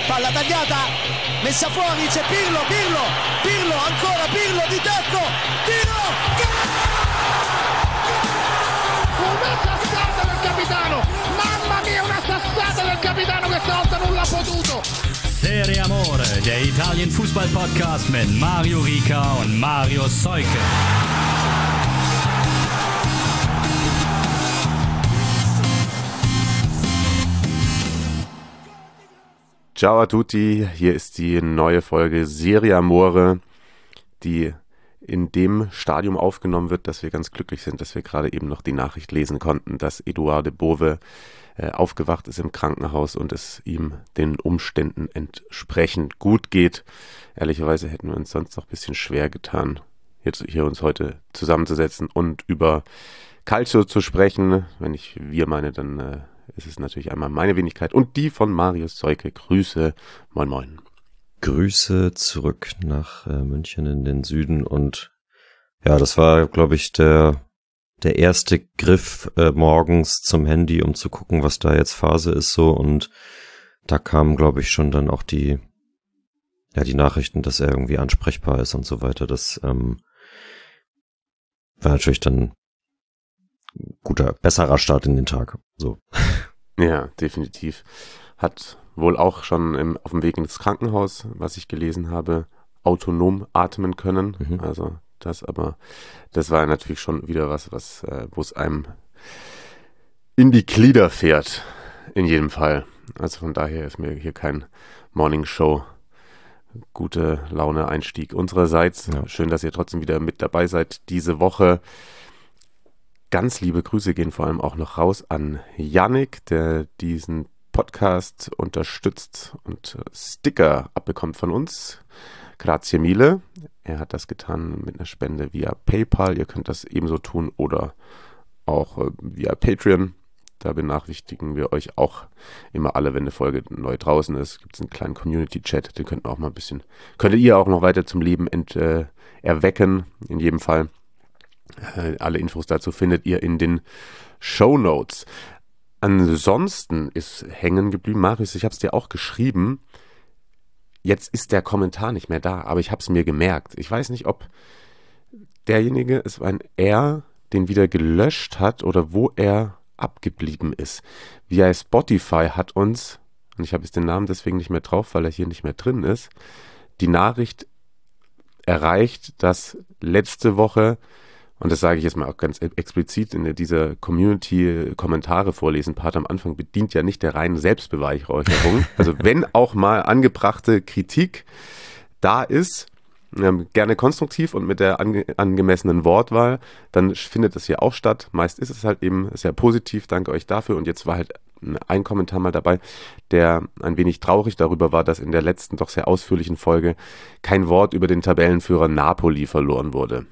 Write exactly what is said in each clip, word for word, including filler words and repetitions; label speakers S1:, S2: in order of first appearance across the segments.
S1: palla tagliata, messa fuori, c'è Pirlo, Pirlo, Pirlo, ancora Pirlo di tacco, tiro,
S2: una sassata del capitano, mamma mia, una sassata del capitano che stavolta non l'ha potuto.
S3: Serie Amore, der Italien-Fußball-Podcast mit Mario Rica und Mario Seuke.
S4: Ciao a tutti, hier ist die neue Folge Serie Amore, die in dem Stadium aufgenommen wird, dass wir ganz glücklich sind, dass wir gerade eben noch die Nachricht lesen konnten, dass Eduardo Bove äh, aufgewacht ist im Krankenhaus und es ihm den Umständen entsprechend gut geht. Ehrlicherweise hätten wir uns sonst noch ein bisschen schwer getan, jetzt hier uns heute zusammenzusetzen und über Calcio zu sprechen. Wenn ich wir meine, dann äh, ist es natürlich einmal meine Wenigkeit und die von Marius Seuke. Grüße, moin moin.
S5: Grüße zurück nach äh, München in den Süden und ja, das war, glaube ich, der der erste Griff äh, morgens zum Handy, um zu gucken, was da jetzt Phase ist so, und da kamen, glaube ich, schon dann auch die ja die Nachrichten, dass er irgendwie ansprechbar ist und so weiter. Das ähm, war natürlich dann guter, besserer Start in den Tag. So.
S4: Ja, definitiv. Hat wohl auch schon im, auf dem Weg ins Krankenhaus, was ich gelesen habe, autonom atmen können. Mhm. Also das, aber das war natürlich schon wieder was, was äh, wo es einem in die Glieder fährt. In jedem Fall. Also von daher ist mir hier kein Morning Show gute Laune Einstieg unsererseits. Ja. Schön, dass ihr trotzdem wieder mit dabei seid diese Woche. Ganz liebe Grüße gehen vor allem auch noch raus an Yannick, der diesen Podcast unterstützt und Sticker abbekommt von uns. Grazie mille. Er hat das getan mit einer Spende via PayPal. Ihr könnt das ebenso tun oder auch äh, via Patreon. Da benachrichtigen wir euch auch immer alle, wenn eine Folge neu draußen ist. Gibt es einen kleinen Community-Chat, den könnt ihr auch mal ein bisschen, könntet ihr auch noch weiter zum Leben ent, äh, erwecken, in jedem Fall. Äh, alle Infos dazu findet ihr in den Shownotes. Ansonsten ist hängen geblieben, Marius, ich habe es dir auch geschrieben, jetzt ist der Kommentar nicht mehr da, aber ich habe es mir gemerkt. Ich weiß nicht, ob derjenige, es war ein er, den wieder gelöscht hat oder wo er abgeblieben ist. Via Spotify hat uns, und ich habe jetzt den Namen deswegen nicht mehr drauf, weil er hier nicht mehr drin ist, die Nachricht erreicht, dass letzte Woche, und das sage ich jetzt mal auch ganz explizit, in dieser Community-Kommentare vorlesen, Part am Anfang bedient ja nicht der reinen Selbstbeweihräucherung. Also wenn auch mal angebrachte Kritik da ist, ähm, gerne konstruktiv und mit der ange- angemessenen Wortwahl, dann findet das hier auch statt. Meist ist es halt eben sehr positiv, danke euch dafür. Und jetzt war halt ein Kommentar mal dabei, der ein wenig traurig darüber war, dass in der letzten doch sehr ausführlichen Folge kein Wort über den Tabellenführer Napoli verloren wurde.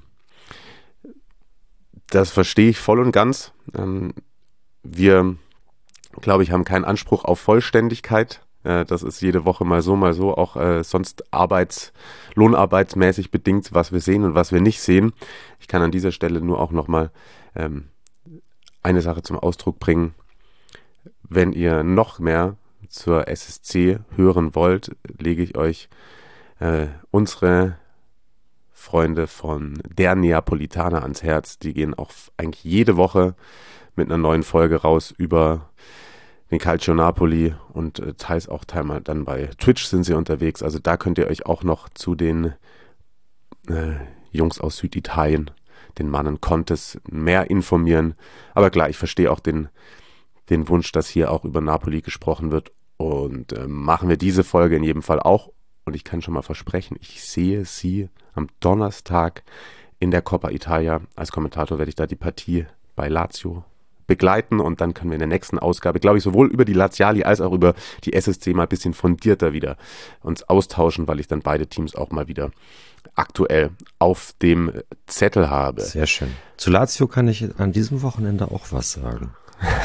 S4: Das verstehe ich voll und ganz. Wir, glaube ich, haben keinen Anspruch auf Vollständigkeit. Das ist jede Woche mal so, mal so, auch sonst arbeits-, lohnarbeitsmäßig bedingt, was wir sehen und was wir nicht sehen. Ich kann an dieser Stelle nur auch nochmal eine Sache zum Ausdruck bringen. Wenn ihr noch mehr zur S S C hören wollt, lege ich euch unsere Freunde von der Neapolitaner ans Herz. Die gehen auch eigentlich jede Woche mit einer neuen Folge raus über den Calcio Napoli und äh, teils auch teilweise dann bei Twitch sind sie unterwegs. Also da könnt ihr euch auch noch zu den äh, Jungs aus Süditalien, den Mannen Contes, mehr informieren. Aber klar, ich verstehe auch den, den Wunsch, dass hier auch über Napoli gesprochen wird, und äh, machen wir diese Folge in jedem Fall auch. Und ich kann schon mal versprechen, ich sehe sie am Donnerstag in der Coppa Italia. Als Kommentator werde ich da die Partie bei Lazio begleiten, und dann können wir in der nächsten Ausgabe, glaube ich, sowohl über die Laziali als auch über die S S C mal ein bisschen fundierter wieder uns austauschen, weil ich dann beide Teams auch mal wieder aktuell auf dem Zettel habe.
S5: Sehr schön. Zu Lazio kann ich an diesem Wochenende auch was sagen.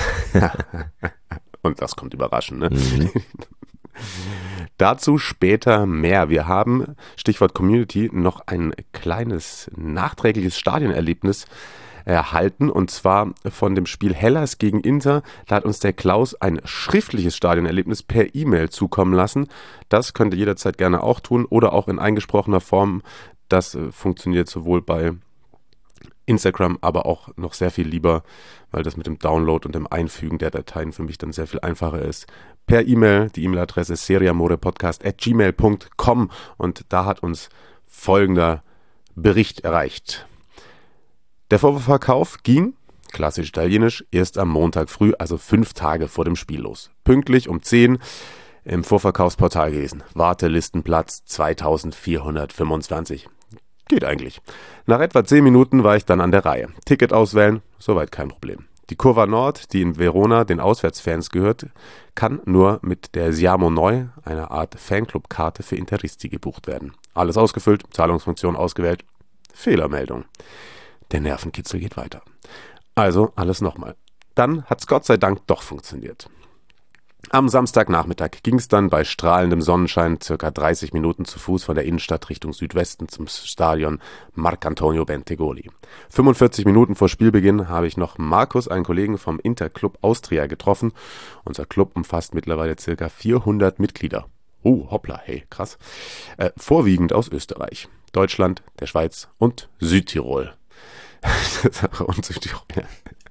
S4: Und das kommt überraschend, ne? Mhm. Dazu später mehr. Wir haben, Stichwort Community, noch ein kleines nachträgliches Stadionerlebnis erhalten, und zwar von dem Spiel Hellas gegen Inter. Da hat uns der Klaus ein schriftliches Stadionerlebnis per E-Mail zukommen lassen. Das könnt ihr jederzeit gerne auch tun oder auch in eingesprochener Form. Das äh, funktioniert sowohl bei Instagram, aber auch noch sehr viel lieber, weil das mit dem Download und dem Einfügen der Dateien für mich dann sehr viel einfacher ist. Per E-Mail, die E-Mail-Adresse seriamorepodcast at gmail punkt com, und da hat uns folgender Bericht erreicht. Der Vorverkauf ging, klassisch italienisch, erst am Montag früh, also fünf Tage vor dem Spiel los. Pünktlich um zehn im Vorverkaufsportal gewesen. Wartelistenplatz zweitausendvierhundertfünfundzwanzig. Geht eigentlich. Nach etwa zehn Minuten war ich dann an der Reihe. Ticket auswählen, soweit kein Problem. Die Curva Nord, die in Verona den Auswärtsfans gehört, kann nur mit der Siamo Neu, einer Art Fanclub-Karte für Interisti, gebucht werden. Alles ausgefüllt, Zahlungsfunktion ausgewählt. Fehlermeldung. Der Nervenkitzel geht weiter. Also alles nochmal. Dann hat's Gott sei Dank doch funktioniert. Am Samstagnachmittag ging es dann bei strahlendem Sonnenschein circa dreißig Minuten zu Fuß von der Innenstadt Richtung Südwesten zum Stadion Marcantonio Bentegoli. fünfundvierzig Minuten vor Spielbeginn habe ich noch Markus, einen Kollegen vom Interclub Austria, getroffen. Unser Club umfasst mittlerweile circa vierhundert Mitglieder. Oh, hoppla, hey, krass. Äh, vorwiegend aus Österreich, Deutschland, der Schweiz und Südtirol. und Südtirol, ja.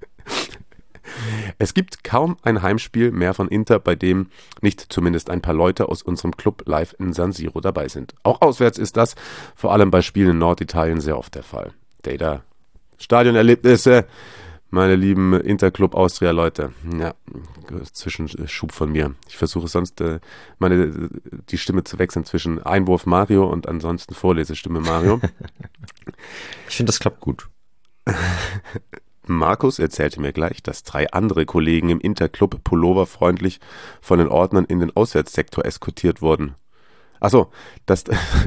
S4: Es gibt kaum ein Heimspiel mehr von Inter, bei dem nicht zumindest ein paar Leute aus unserem Club live in San Siro dabei sind. Auch auswärts ist das, vor allem bei Spielen in Norditalien, sehr oft der Fall. Data, Stadionerlebnisse, meine lieben Interclub Austria-Leute. Ja, Zwischenschub von mir. Ich versuche sonst äh, meine die Stimme zu wechseln zwischen Einwurf Mario und ansonsten Vorlesestimme Mario.
S5: Ich finde, das klappt gut.
S4: Markus erzählte mir gleich, dass drei andere Kollegen im Interclub Pullover freundlich von den Ordnern in den Auswärtssektor eskortiert wurden. Achso, dass,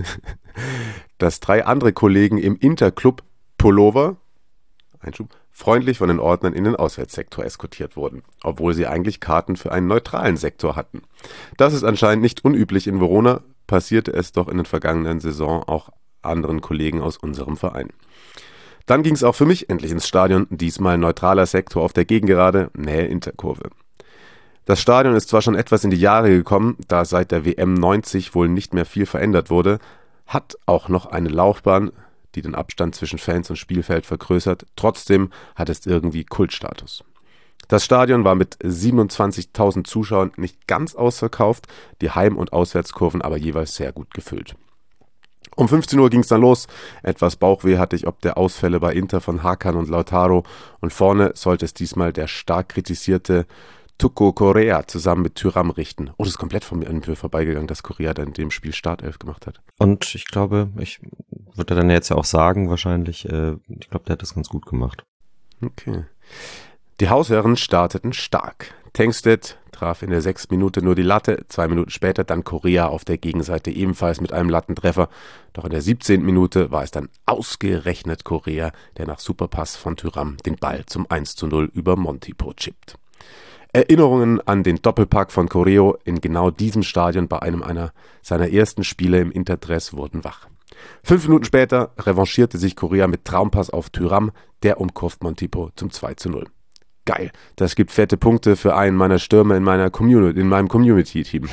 S4: dass drei andere Kollegen im Interclub Pullover Einschub, freundlich von den Ordnern in den Auswärtssektor eskortiert wurden, obwohl sie eigentlich Karten für einen neutralen Sektor hatten. Das ist anscheinend nicht unüblich in Verona, passierte es doch in den vergangenen Saison auch anderen Kollegen aus unserem Verein. Dann ging es auch für mich endlich ins Stadion, diesmal neutraler Sektor auf der Gegengerade, Nähe Interkurve. Das Stadion ist zwar schon etwas in die Jahre gekommen, da seit der W M neunzig wohl nicht mehr viel verändert wurde, hat auch noch eine Laufbahn, die den Abstand zwischen Fans und Spielfeld vergrößert, trotzdem hat es irgendwie Kultstatus. Das Stadion war mit siebenundzwanzigtausend Zuschauern nicht ganz ausverkauft, die Heim- und Auswärtskurven aber jeweils sehr gut gefüllt. Um fünfzehn Uhr ging es dann los. Etwas Bauchweh hatte ich ob der Ausfälle bei Inter von Hakan und Lautaro. Und vorne sollte es diesmal der stark kritisierte Tuco Correa zusammen mit Thuram richten. Oh, das ist komplett von mir vorbeigegangen, dass Correa dann in dem Spiel Startelf gemacht hat.
S5: Und ich glaube, ich würde dann jetzt ja auch sagen, wahrscheinlich, äh, ich glaube, der hat das ganz gut gemacht.
S4: Okay. Die Hausherren starteten stark. Tengstedt traf in der sechsten Minute nur die Latte, zwei Minuten später dann Correa auf der Gegenseite ebenfalls mit einem Lattentreffer. Doch in der siebzehnten Minute war es dann ausgerechnet Correa, der nach Superpass von Thuram den Ball zum eins zu null über Montipo chippt. Erinnerungen an den Doppelpack von Correa in genau diesem Stadion bei einem einer seiner ersten Spiele im Interdress wurden wach. Fünf Minuten später revanchierte sich Correa mit Traumpass auf Thuram, der umkurvt Montipo zum zwei zu null. Geil, das gibt fette Punkte für einen meiner Stürmer in meiner Community, in meinem Community-Team.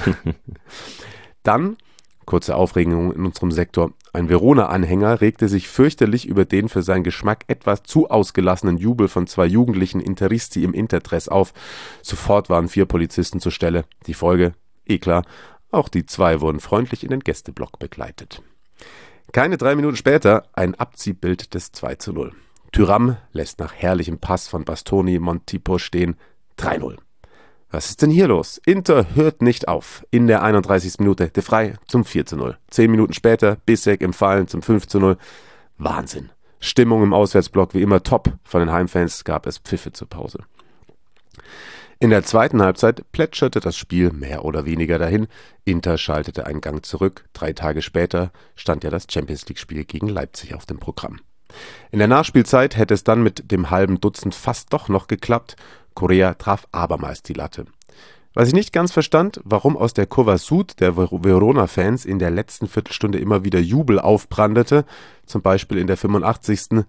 S4: Dann, kurze Aufregung in unserem Sektor, ein Verona-Anhänger regte sich fürchterlich über den für seinen Geschmack etwas zu ausgelassenen Jubel von zwei jugendlichen Interisti im Interdress auf. Sofort waren vier Polizisten zur Stelle. Die Folge, eh klar, auch die zwei wurden freundlich in den Gästeblock begleitet. Keine drei Minuten später ein Abziehbild des zwei zu null. Thuram lässt nach herrlichem Pass von Bastoni Montipo stehen, drei null. Was ist denn hier los? Inter hört nicht auf. In der einunddreißigsten Minute De Vrij zum vier zu null. Zehn Minuten später Bissek im Fallen zum fünf zu null. Wahnsinn. Stimmung im Auswärtsblock wie immer top. Von den Heimfans gab es Pfiffe zur Pause. In der zweiten Halbzeit plätscherte das Spiel mehr oder weniger dahin. Inter schaltete einen Gang zurück. Drei Tage später stand ja das Champions-League-Spiel gegen Leipzig auf dem Programm. In der Nachspielzeit hätte es dann mit dem halben Dutzend fast doch noch geklappt. Correa traf abermals die Latte. Was ich nicht ganz verstand, warum aus der Curva Sud der Verona-Fans in der letzten Viertelstunde immer wieder Jubel aufbrandete, zum Beispiel in der fünfundachtzigsten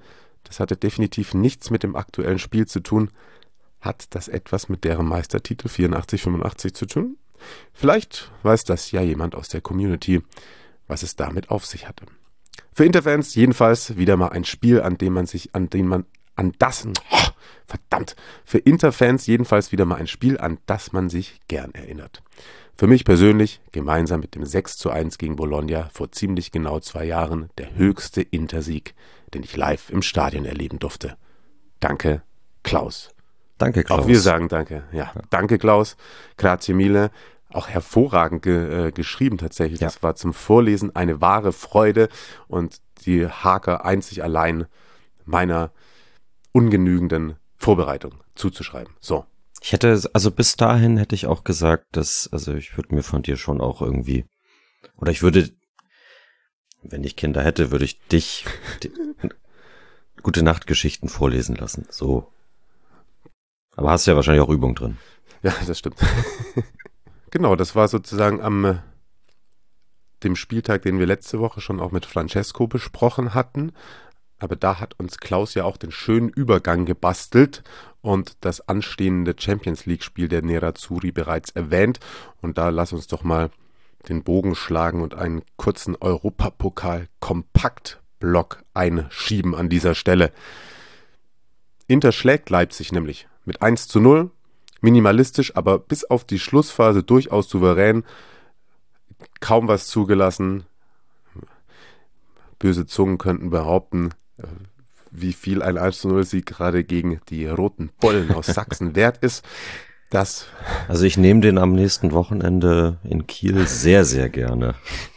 S4: Das hatte definitiv nichts mit dem aktuellen Spiel zu tun. Hat das etwas mit deren Meistertitel vierundachtzig fünfundachtzig zu tun? Vielleicht weiß das ja jemand aus der Community, was es damit auf sich hatte. Für Interfans jedenfalls wieder mal ein Spiel, an dem man sich, an dem man, an das, oh, verdammt, für Interfans jedenfalls wieder mal ein Spiel, an das man sich gern erinnert. Für mich persönlich, gemeinsam mit dem sechs zu eins gegen Bologna vor ziemlich genau zwei Jahren, der höchste Intersieg, den ich live im Stadion erleben durfte. Danke, Klaus.
S5: Danke, Klaus.
S4: Auch wir sagen danke. Ja, danke, Klaus. Grazie mille. Auch hervorragend ge, äh, geschrieben tatsächlich. Ja. Das war zum Vorlesen eine wahre Freude und die Haker einzig allein meiner ungenügenden Vorbereitung zuzuschreiben. So.
S5: Ich hätte, also bis dahin hätte ich auch gesagt, dass, also ich würde mir von dir schon auch irgendwie, oder ich würde, wenn ich Kinder hätte, würde ich dich die, gute Nachtgeschichten vorlesen lassen. So. Aber hast ja wahrscheinlich auch Übung drin.
S4: Ja, das stimmt. Genau, das war sozusagen am äh, dem Spieltag, den wir letzte Woche schon auch mit Francesco besprochen hatten. Aber da hat uns Klaus ja auch den schönen Übergang gebastelt und das anstehende Champions-League-Spiel der Nerazzurri bereits erwähnt. Und da lass uns doch mal den Bogen schlagen und einen kurzen Europapokal-Kompaktblock einschieben an dieser Stelle. Inter schlägt Leipzig nämlich mit eins zu null, minimalistisch, aber bis auf die Schlussphase durchaus souverän, kaum was zugelassen. Böse Zungen könnten behaupten, wie viel ein eins zu null Sieg gerade gegen die Roten Bullen aus Sachsen wert ist. Das
S5: also ich nehme den am nächsten Wochenende in Kiel sehr, sehr gerne.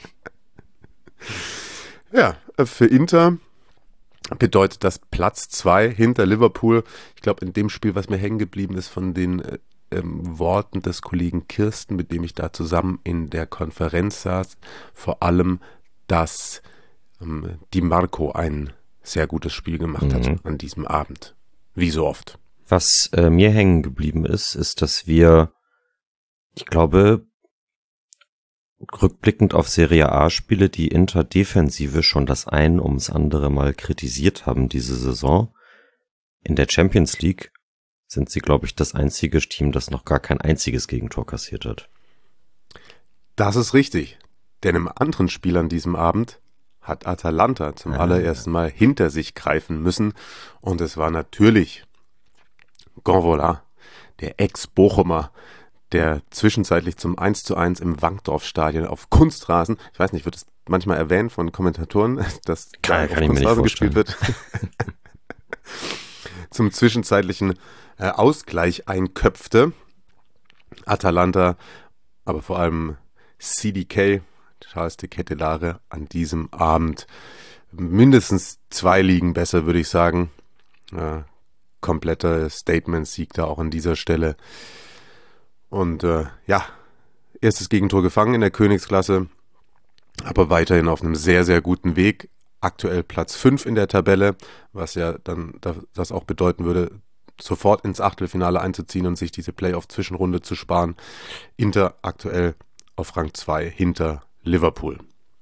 S4: Ja, für Inter bedeutet das Platz zwei hinter Liverpool. Ich glaube, in dem Spiel, was mir hängen geblieben ist von den äh, ähm, Worten des Kollegen Kirsten, mit dem ich da zusammen in der Konferenz saß, vor allem, dass ähm, Di Marco ein sehr gutes Spiel gemacht mhm. hat an diesem Abend. Wie so oft.
S5: Was äh, mir hängen geblieben ist, ist, dass wir, ich glaube, rückblickend auf Serie A-Spiele, die Inter-Defensive schon das ein ums andere Mal kritisiert haben diese Saison. In der Champions League sind sie, glaube ich, das einzige Team, das noch gar kein einziges Gegentor kassiert hat.
S4: Das ist richtig. Denn im anderen Spiel an diesem Abend hat Atalanta zum ah, allerersten Mal hinter sich greifen müssen. Und es war natürlich Gonvola, der Ex-Bochumer, der zwischenzeitlich zum eins zu eins im Wankdorf-Stadion auf Kunstrasen, ich weiß nicht, wird es manchmal erwähnt von Kommentatoren, dass
S5: kann,
S4: auf
S5: kann
S4: Kunstrasen gespielt wird, zum zwischenzeitlichen äh, Ausgleich einköpfte. Atalanta, aber vor allem C D K, Charles de Kettelare, an diesem Abend mindestens zwei Ligen besser, würde ich sagen. Äh, kompletter Statement-Sieg da auch an dieser Stelle. Und äh, ja, erstes Gegentor gefangen in der Königsklasse, aber weiterhin auf einem sehr, sehr guten Weg. Aktuell Platz fünf in der Tabelle, was ja dann das auch bedeuten würde, sofort ins Achtelfinale einzuziehen und sich diese Playoff-Zwischenrunde zu sparen. Inter aktuell auf Rang zwei hinter Liverpool.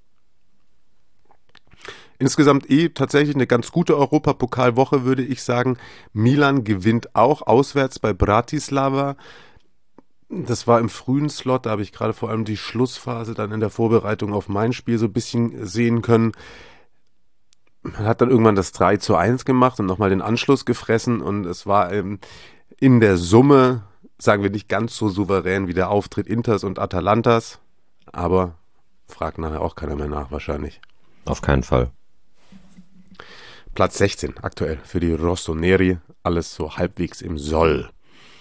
S4: Insgesamt eh tatsächlich eine ganz gute Europapokalwoche, würde ich sagen. Milan gewinnt auch auswärts bei Bratislava. Das war im frühen Slot, da habe ich gerade vor allem die Schlussphase dann in der Vorbereitung auf mein Spiel so ein bisschen sehen können. Man hat dann irgendwann das drei zu eins gemacht und nochmal den Anschluss gefressen und es war ähm, in der Summe, sagen wir nicht ganz so souverän wie der Auftritt Inters und Atalantas, aber fragt nachher auch keiner mehr nach wahrscheinlich.
S5: Auf keinen Fall.
S4: Platz sechzehn aktuell für die Rossoneri, alles so halbwegs im Soll.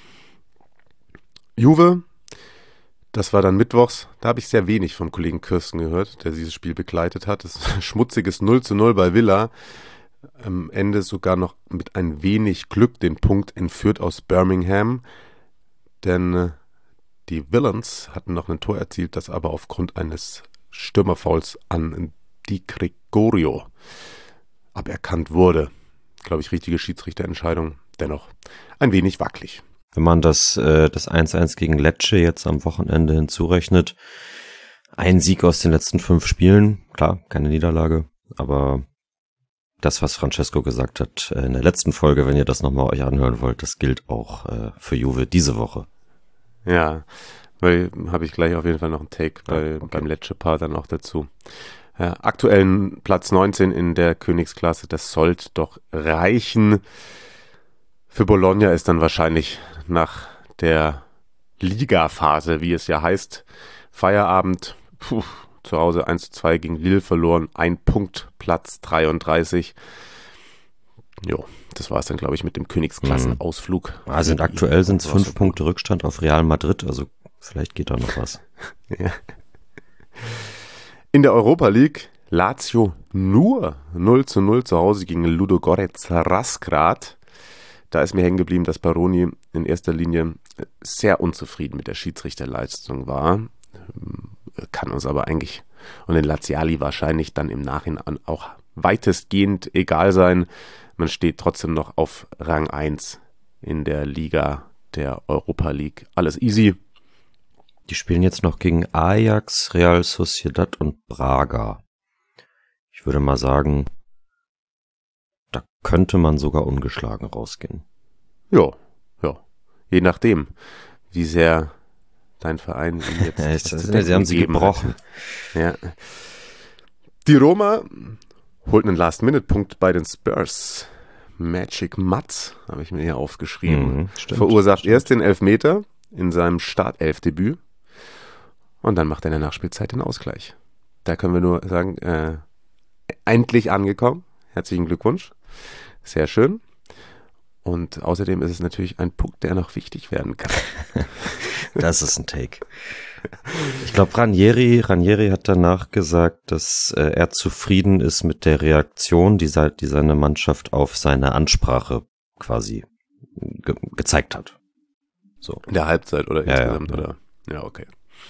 S4: Juve, das war dann mittwochs, da habe ich sehr wenig vom Kollegen Kirsten gehört, der dieses Spiel begleitet hat. Das ist ein schmutziges null zu null bei Villa. Am Ende sogar noch mit ein wenig Glück den Punkt entführt aus Birmingham, denn die Villains hatten noch ein Tor erzielt, das aber aufgrund eines Stürmerfouls an Di Gregorio aberkannt wurde. Glaube ich, richtige Schiedsrichterentscheidung, dennoch ein wenig wackelig.
S5: Wenn man das, äh, das eins eins gegen Lecce jetzt am Wochenende hinzurechnet, ein Sieg aus den letzten fünf Spielen, klar, keine Niederlage, aber das, was Francesco gesagt hat in der letzten Folge, wenn ihr das nochmal euch anhören wollt, das gilt auch äh, für Juve diese Woche.
S4: Ja, weil habe ich gleich auf jeden Fall noch einen Take bei,
S5: okay.
S4: beim letzten Part dann auch dazu. Ja, aktuellen Platz neunzehn in der Königsklasse, das sollte doch reichen. Für Bologna ist dann wahrscheinlich nach der Liga-Phase, wie es ja heißt, Feierabend, puh, zu Hause eins zu zwei gegen Lille verloren, ein Punkt, Platz dreiunddreißig. Jo, das war es dann, glaube ich, mit dem Königsklassenausflug.
S5: Also sind aktuell sind es fünf Punkte Rückstand auf Real Madrid, also vielleicht geht da noch was.
S4: Ja. In der Europa League Lazio nur null zu null zu Hause gegen Ludogorets Razgrad. Da ist mir hängen geblieben, dass Baroni in erster Linie sehr unzufrieden mit der Schiedsrichterleistung war. Kann uns aber eigentlich und den Laziali wahrscheinlich dann im Nachhinein auch weitestgehend egal sein. Man steht trotzdem noch auf Rang eins in der Liga der Europa League. Alles easy.
S5: Die spielen jetzt noch gegen Ajax, Real Sociedad und Braga. Ich würde mal sagen, da könnte man sogar ungeschlagen rausgehen.
S4: Ja, ja. Je nachdem, wie sehr dein Verein ihn jetzt
S5: ja, ich, das, sie haben sie gebrochen.
S4: Ja. Die Roma holt einen Last-Minute-Punkt bei den Spurs. Magic Mats, habe ich mir hier aufgeschrieben.
S5: Mhm, stimmt,
S4: Verursacht
S5: stimmt.
S4: erst den Elfmeter in seinem Startelfdebüt und dann macht er in der Nachspielzeit den Ausgleich. Da können wir nur sagen, äh, endlich angekommen. Herzlichen Glückwunsch. Sehr schön. Und außerdem ist es natürlich ein Punkt, der noch wichtig werden kann.
S5: Das ist ein Take. Ich glaube, Ranieri, Ranieri hat danach gesagt, dass äh, er zufrieden ist mit der Reaktion, die, se- die seine Mannschaft auf seine Ansprache quasi ge- gezeigt hat. So.
S4: In der Halbzeit oder
S5: Ja,
S4: insgesamt,
S5: ja, ja.
S4: oder? Ja, okay.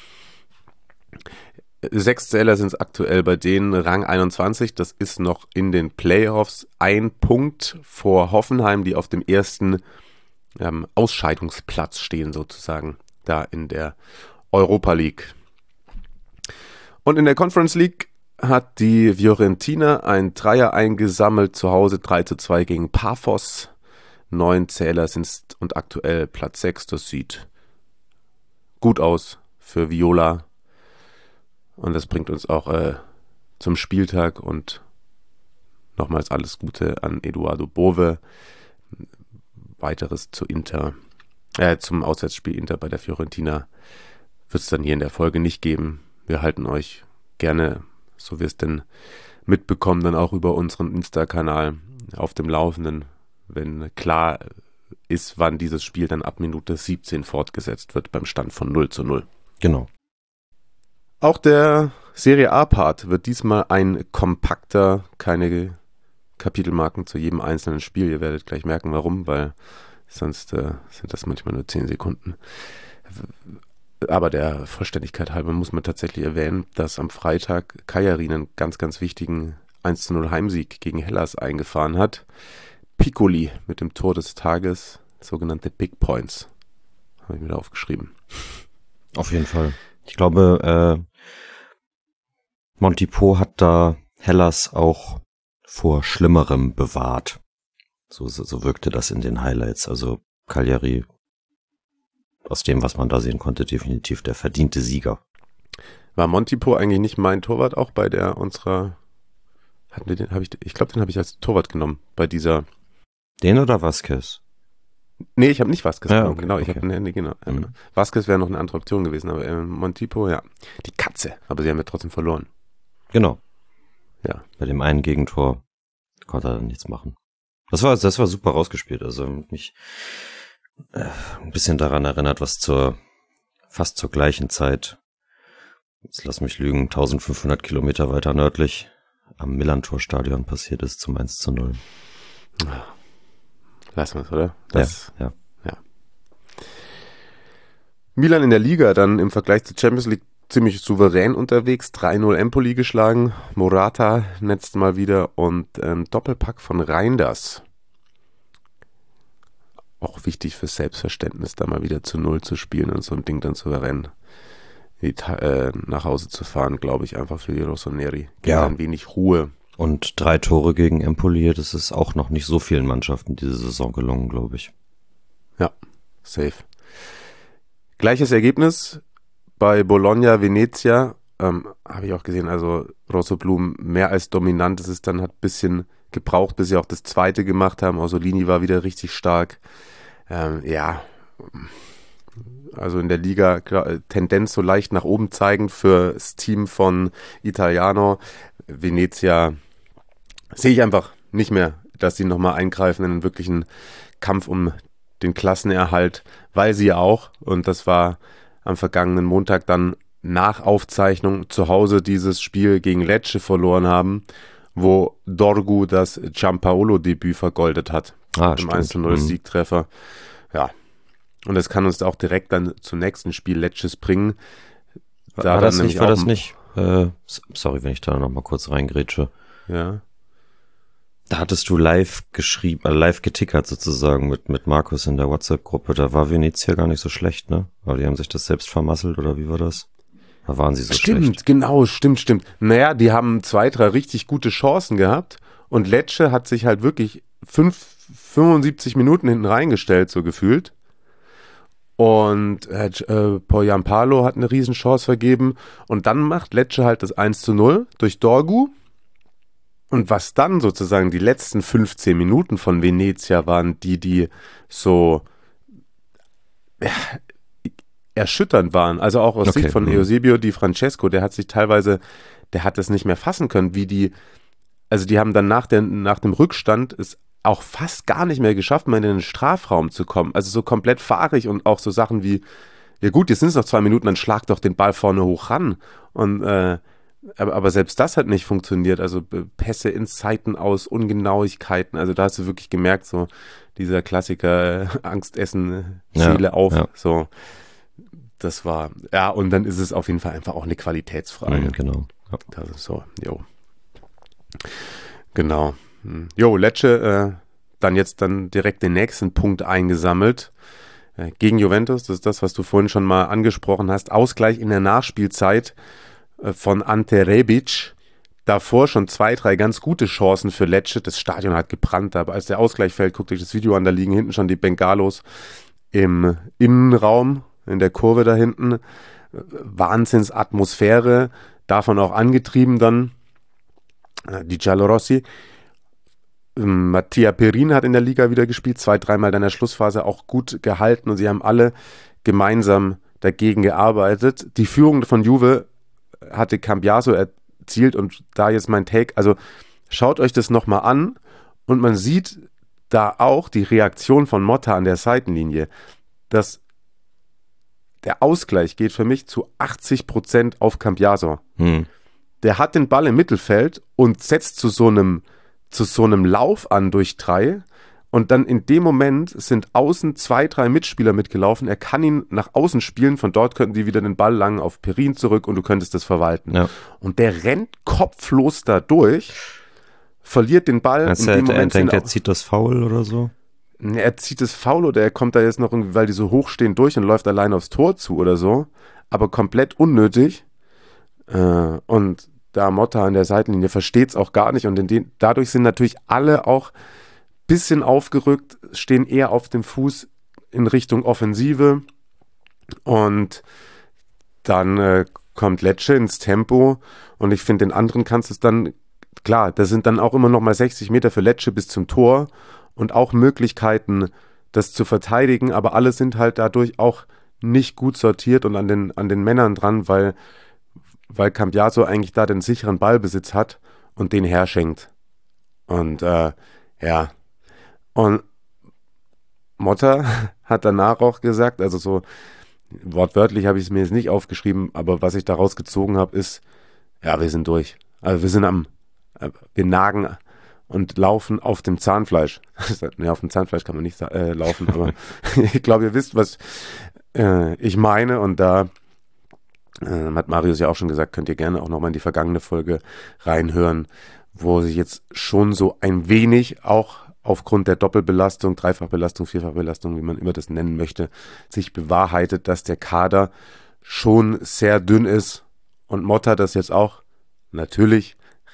S4: Sechs Zähler sind es aktuell bei denen, Rang einundzwanzig, das ist noch in den Playoffs, ein Punkt vor Hoffenheim, die auf dem ersten ähm, Ausscheidungsplatz stehen sozusagen, da in der Europa League. Und in der Conference League hat die Fiorentina ein Dreier eingesammelt, zu Hause drei zu zwei gegen Paphos. Neun Zähler sind es und aktuell Platz sechs, das sieht gut aus für Viola. Und das bringt uns auch äh, zum Spieltag und nochmals alles Gute an Eduardo Bove. Weiteres zu Inter, äh, zum Auswärtsspiel Inter bei der Fiorentina wird es dann hier in der Folge nicht geben. Wir halten euch gerne, so wie es denn mitbekommen, dann auch über unseren Insta-Kanal auf dem Laufenden, wenn klar ist, wann dieses Spiel dann ab Minute siebzehn fortgesetzt wird beim Stand von null zu null.
S5: Genau.
S4: Auch der Serie A-Part wird diesmal ein kompakter, keine Kapitelmarken zu jedem einzelnen Spiel. Ihr werdet gleich merken, warum, weil sonst äh, sind das manchmal nur zehn Sekunden. Aber der Vollständigkeit halber muss man tatsächlich erwähnen, dass am Freitag Cagliari einen ganz, ganz wichtigen eins zu null Heimsieg gegen Hellas eingefahren hat. Piccoli mit dem Tor des Tages, sogenannte Big Points. Habe ich mir da aufgeschrieben.
S5: Auf jeden Fall. Ich glaube, äh, Montipo hat da Hellas auch vor Schlimmerem bewahrt. So, so, so wirkte das in den Highlights. Also Cagliari, aus dem, was man da sehen konnte, definitiv der verdiente Sieger.
S4: War Montipo eigentlich nicht mein Torwart auch bei der unserer, hatten wir den, hab ich, ich glaube, den habe ich als Torwart genommen bei dieser.
S5: Den oder Vasquez?
S4: Nee, ich habe nicht Vasquez
S5: Ja,
S4: genommen,
S5: okay,
S4: genau, ich
S5: okay.
S4: habe nee, nee, genau.
S5: Mhm.
S4: Vasquez wäre noch eine andere Option gewesen, aber äh, Montipo, ja. Die Katze, aber sie haben ja trotzdem verloren.
S5: Genau.
S4: Ja.
S5: Bei dem einen Gegentor konnte er dann nichts machen. Das war, das war super rausgespielt. Also mich äh, ein bisschen daran erinnert, was zur fast zur gleichen Zeit, jetzt lass mich lügen, eintausendfünfhundert Kilometer weiter nördlich am Millantor-Stadion passiert ist zum eins zu null.
S4: Lassen wir es, oder? Das,
S5: ja, ja.
S4: ja. Milan in der Liga dann im Vergleich zur Champions League ziemlich souverän unterwegs. drei null Empoli geschlagen. Morata netzt mal wieder und ähm, Doppelpack von Reinders. Auch wichtig fürs Selbstverständnis, da mal wieder zu Null zu spielen und so ein Ding dann souverän äh, nach Hause zu fahren, glaube ich, einfach für die Rossoneri. Gibt
S5: Ja.
S4: ein wenig Ruhe
S5: Und drei Tore gegen Empoli, das ist auch noch nicht so vielen Mannschaften diese Saison gelungen, glaube ich.
S4: Ja, safe. Gleiches Ergebnis bei Bologna, Venezia, ähm, habe ich auch gesehen, also Rossoblum mehr als dominant. Es ist dann hat ein bisschen gebraucht, bis sie auch das zweite gemacht haben. Orsolini war wieder richtig stark. Ähm, ja, also in der Liga klar, Tendenz so leicht nach oben zeigend für das Team von Italiano. Venezia sehe ich einfach nicht mehr, dass sie nochmal eingreifen in einen wirklichen Kampf um den Klassenerhalt, weil sie ja auch, und das war am vergangenen Montag dann nach Aufzeichnung zu Hause dieses Spiel gegen Lecce verloren haben, wo Dorgu das Giampaolo-Debüt vergoldet hat.
S5: Ah,
S4: im eins zu null Siegtreffer. Ja, und das kann uns auch direkt dann zum nächsten Spiel Lecces bringen.
S5: Da
S4: Da
S5: war,
S4: dann
S5: das nicht,
S4: nämlich
S5: war
S4: auch-
S5: das nicht, äh, sorry, wenn ich da nochmal kurz reingrätsche.
S4: Ja.
S5: Da hattest du live geschrieben, äh, live getickert sozusagen mit, mit Markus in der WhatsApp-Gruppe. Da war Venezia gar nicht so schlecht, ne? Aber die haben sich das selbst vermasselt, oder wie war das? Da waren sie so
S4: Stimmt,
S5: schlecht.
S4: genau, stimmt, stimmt. Naja, die haben zwei, drei richtig gute Chancen gehabt und Lecce hat sich halt wirklich fünf, fünfundsiebzig Minuten hinten reingestellt, so gefühlt. Und äh, äh, Giampaolo hat eine Riesenchance vergeben und dann macht Lecce halt das eins zu null durch Dorgu. Und was dann sozusagen die letzten fünfzehn Minuten von Venezia waren, die, die so ja, erschütternd waren. Also auch aus
S5: Okay,
S4: Sicht von
S5: mhm.
S4: Eusebio Di Francesco, der hat sich teilweise, der hat es nicht mehr fassen können, wie die, also die haben dann nach, der, nach dem Rückstand es auch fast gar nicht mehr geschafft, mal in den Strafraum zu kommen. Also so komplett fahrig und auch so Sachen wie, ja gut, jetzt sind es noch zwei Minuten, dann schlag doch den Ball vorne hoch ran. Und äh, aber, aber selbst das hat nicht funktioniert. Also äh, Pässe in Zeiten aus, Ungenauigkeiten. Also da hast du wirklich gemerkt, so dieser Klassiker, äh, Angst essen,
S5: Ja,
S4: Seele auf.
S5: ja.
S4: So, das war, ja, und dann ist es auf jeden Fall einfach auch eine Qualitätsfrage.
S5: Mhm, genau. Ja.
S4: Das ist so, jo. Genau. Hm. Jo, Lecce, äh, dann jetzt dann direkt den nächsten Punkt eingesammelt. Äh, gegen Juventus, das ist das, was du vorhin schon mal angesprochen hast. Ausgleich in der Nachspielzeit äh, von Ante Rebic. Davor schon zwei, drei ganz gute Chancen für Lecce. Das Stadion hat gebrannt, aber als der Ausgleich fällt, guckt euch das Video an, da liegen hinten schon die Bengalos im Innenraum, in der Kurve da hinten. Äh, Wahnsinnsatmosphäre, davon auch angetrieben dann äh, die Giallorossi. Mattia Perin hat in der Liga wieder gespielt, zwei, dreimal in der Schlussphase auch gut gehalten und sie haben alle gemeinsam dagegen gearbeitet. Die Führung von Juve hatte Cambiaso erzielt und da jetzt mein Take, also schaut euch das nochmal an und man sieht da auch die Reaktion von Motta an der Seitenlinie, dass der Ausgleich geht für mich zu achtzig Prozent auf Cambiaso.
S5: Hm.
S4: Der hat den Ball im Mittelfeld und setzt zu so einem zu so einem Lauf an durch drei und dann in dem Moment sind außen zwei, drei Mitspieler mitgelaufen. Er kann ihn nach außen spielen, von dort könnten die wieder den Ball lang auf Perin zurück und du könntest das verwalten.
S5: Ja.
S4: Und der rennt kopflos da durch, verliert den Ball.
S5: Also
S4: in
S5: er,
S4: dem
S5: er
S4: Moment
S5: denkt,
S4: sind
S5: er zieht das Foul oder so?
S4: auch, er zieht es faul oder er kommt da jetzt noch irgendwie, weil die so hoch stehen, durch und läuft allein aufs Tor zu oder so. Aber komplett unnötig. Äh, und da Motta an der Seitenlinie versteht es auch gar nicht und in den, dadurch sind natürlich alle auch ein bisschen aufgerückt, stehen eher auf dem Fuß in Richtung Offensive und dann äh, kommt Lecce ins Tempo und ich finde, den anderen kannst du es dann, klar, da sind dann auch immer noch mal sechzig Meter für Lecce bis zum Tor und auch Möglichkeiten, das zu verteidigen, aber alle sind halt dadurch auch nicht gut sortiert und an den, an den Männern dran, weil weil Cambiaso eigentlich da den sicheren Ballbesitz hat und den herschenkt. Und äh, ja, und Motta hat danach auch gesagt, also so wortwörtlich habe ich es mir jetzt nicht aufgeschrieben, aber was ich daraus gezogen habe, ist, ja, wir sind durch. Also wir sind am, äh, wir nagen und laufen auf dem Zahnfleisch. Ne, auf dem Zahnfleisch kann man nicht äh, laufen, aber ich glaube, ihr wisst, was äh, ich meine und da Ähm, hat Marius ja auch schon gesagt, könnt ihr gerne auch nochmal in die vergangene Folge reinhören, wo sich jetzt schon so ein wenig auch aufgrund der Doppelbelastung, Dreifachbelastung, Vierfachbelastung, wie man immer das nennen möchte, sich bewahrheitet, dass der Kader schon sehr dünn ist und Motta das jetzt auch natürlich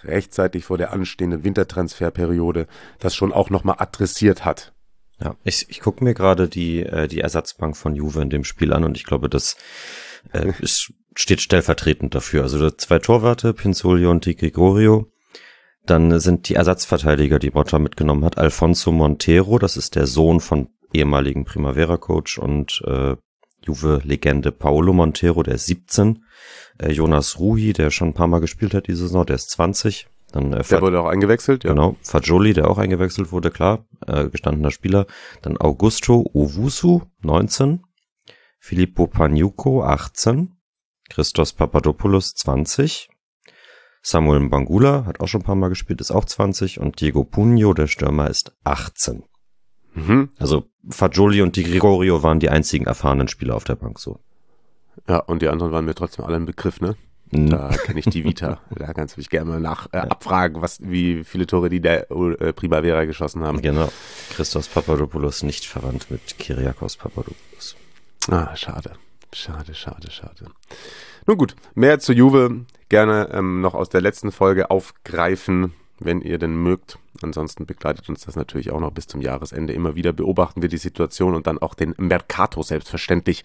S4: rechtzeitig vor der anstehenden Wintertransferperiode das schon auch nochmal adressiert hat.
S5: Ja, ich, ich gucke mir gerade die, äh, die Ersatzbank von Juve in dem Spiel an und ich glaube, das äh, ist, steht stellvertretend dafür. Also zwei Torwarte, Pinzolio und Di Gregorio. Dann sind die Ersatzverteidiger, die Motta mitgenommen hat, Alfonso Montero, das ist der Sohn von ehemaligen Primavera-Coach und äh, Juve-Legende Paolo Montero, der ist siebzehn. Äh, Jonas Rui, der schon ein paar Mal gespielt hat diese Saison, der ist zwanzig. Dann, äh,
S4: der wurde auch eingewechselt, ja.
S5: Genau, Fagioli, der auch eingewechselt wurde, klar, äh, gestandener Spieler. Dann Augusto Owusu, neunzehn. Filippo Paniuco, achtzehn. Christos Papadopoulos, zwanzig. Samuel Mbangula hat auch schon ein paar Mal gespielt, ist auch zwanzig. Und Diego Pugno, der Stürmer, ist achtzehn.
S4: Mhm.
S5: Also Fagioli und Di Gregorio waren die einzigen erfahrenen Spieler auf der Bank, so.
S4: Ja, und die anderen waren mir trotzdem alle im Begriff, ne? Mhm. Da kenne ich die Vita. Da kannst du mich gerne mal nach äh, abfragen, was, wie viele Tore die der äh, Primavera geschossen haben.
S5: Genau. Christos Papadopoulos nicht verwandt mit Kyriakos Papadopoulos.
S4: Ah, schade. Schade, schade, schade. Nun gut, mehr zu Juve gerne ähm, noch aus der letzten Folge aufgreifen, wenn ihr denn mögt. Ansonsten begleitet uns das natürlich auch noch bis zum Jahresende. Immer wieder beobachten wir die Situation und dann auch den Mercato selbstverständlich.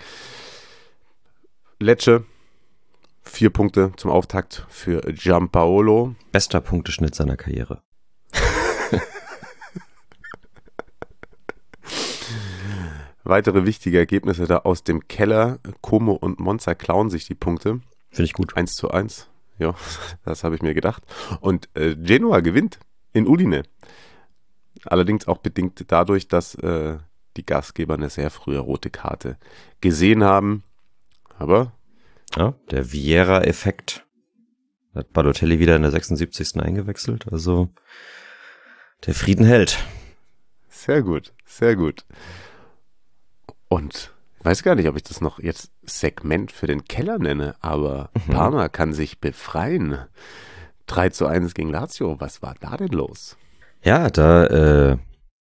S4: Lecce, vier Punkte zum Auftakt für Giampaolo.
S5: Bester Punkteschnitt seiner Karriere.
S4: Weitere wichtige Ergebnisse da aus dem Keller. Como und Monza klauen sich die Punkte.
S5: Finde ich gut.
S4: eins zu eins. Ja, das habe ich mir gedacht. Und äh, Genoa gewinnt in Udine. Allerdings auch bedingt dadurch, dass äh, die Gastgeber eine sehr frühe rote Karte gesehen haben. Aber
S5: ja, der Vieira-Effekt. Hat Balotelli wieder in der sechsundsiebzigsten eingewechselt. Also der Frieden hält.
S4: Sehr gut, sehr gut. Und ich weiß gar nicht, ob ich das noch jetzt Segment für den Keller nenne, aber mhm. Parma kann sich befreien. drei zu eins gegen Lazio. Was war da denn los?
S5: Ja, da äh,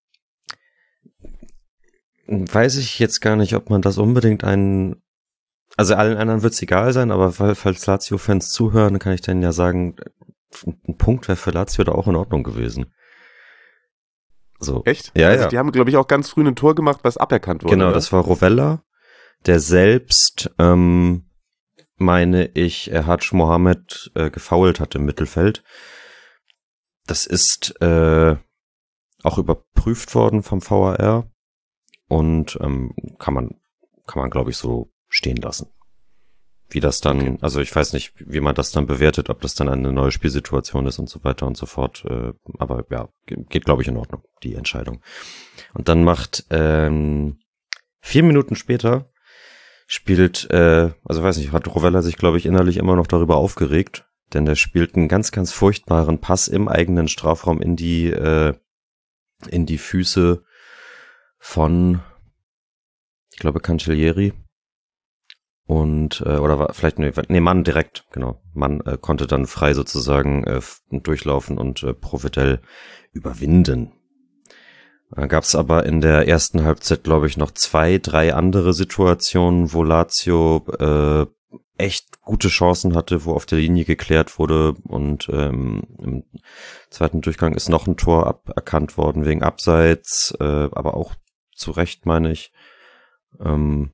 S5: weiß ich jetzt gar nicht, ob man das unbedingt einen, also allen anderen wird es egal sein, aber falls Lazio-Fans zuhören, kann ich denen ja sagen, ein Punkt wäre für Lazio da auch in Ordnung gewesen. So.
S4: Echt?
S5: Ja,
S4: also
S5: ja.
S4: Die haben, glaube ich, auch ganz früh ein Tor gemacht, was aberkannt wurde.
S5: Genau,
S4: oder?
S5: Das war Rovella, der selbst, ähm, meine ich, Hadj Mohamed äh, gefoult hat im Mittelfeld. Das ist äh, auch überprüft worden vom V A R und ähm, kann man, kann man, glaube ich, so stehen lassen. Wie das dann, okay. Also ich weiß nicht, wie man das dann bewertet, ob das dann eine neue Spielsituation ist und so weiter und so fort. Äh, aber ja, geht, glaube ich, in Ordnung, die Entscheidung. Und dann macht ähm, vier Minuten später spielt, äh, also weiß nicht, hat Rovella sich, glaube ich, innerlich immer noch darüber aufgeregt, denn der spielt einen ganz, ganz furchtbaren Pass im eigenen Strafraum in die, äh, in die Füße von, ich glaube, Cancellieri. Und, äh, oder war vielleicht, nee, nee, Mann direkt, genau. Mann äh, konnte dann frei sozusagen äh, durchlaufen und äh, Provedel überwinden. Dann gab es aber in der ersten Halbzeit, glaube ich, noch zwei, drei andere Situationen, wo Lazio äh, echt gute Chancen hatte, wo auf der Linie geklärt wurde und ähm, im zweiten Durchgang ist noch ein Tor aberkannt worden wegen Abseits, äh, aber auch zu Recht, meine ich. Ähm,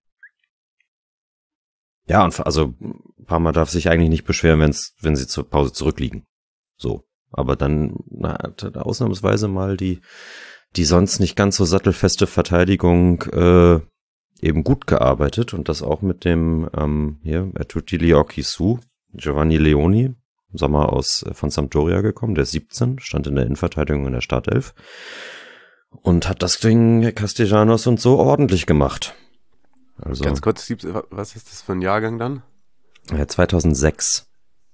S5: Ja, und also Parma darf sich eigentlich nicht beschweren, wenn's, wenn sie zur Pause zurückliegen. So. Aber dann na, hat ausnahmsweise mal die, die sonst nicht ganz so sattelfeste Verteidigung äh, eben gut gearbeitet und das auch mit dem ähm, hier, Ertutili Okisu, Giovanni Leoni, im Sommer aus von Sampdoria gekommen, der ist siebzehn, stand in der Innenverteidigung in der Startelf und hat das Ding Castellanos und so ordentlich gemacht. Also,
S4: ganz kurz, was ist das für ein Jahrgang dann?
S5: Ja, zweitausendsechs.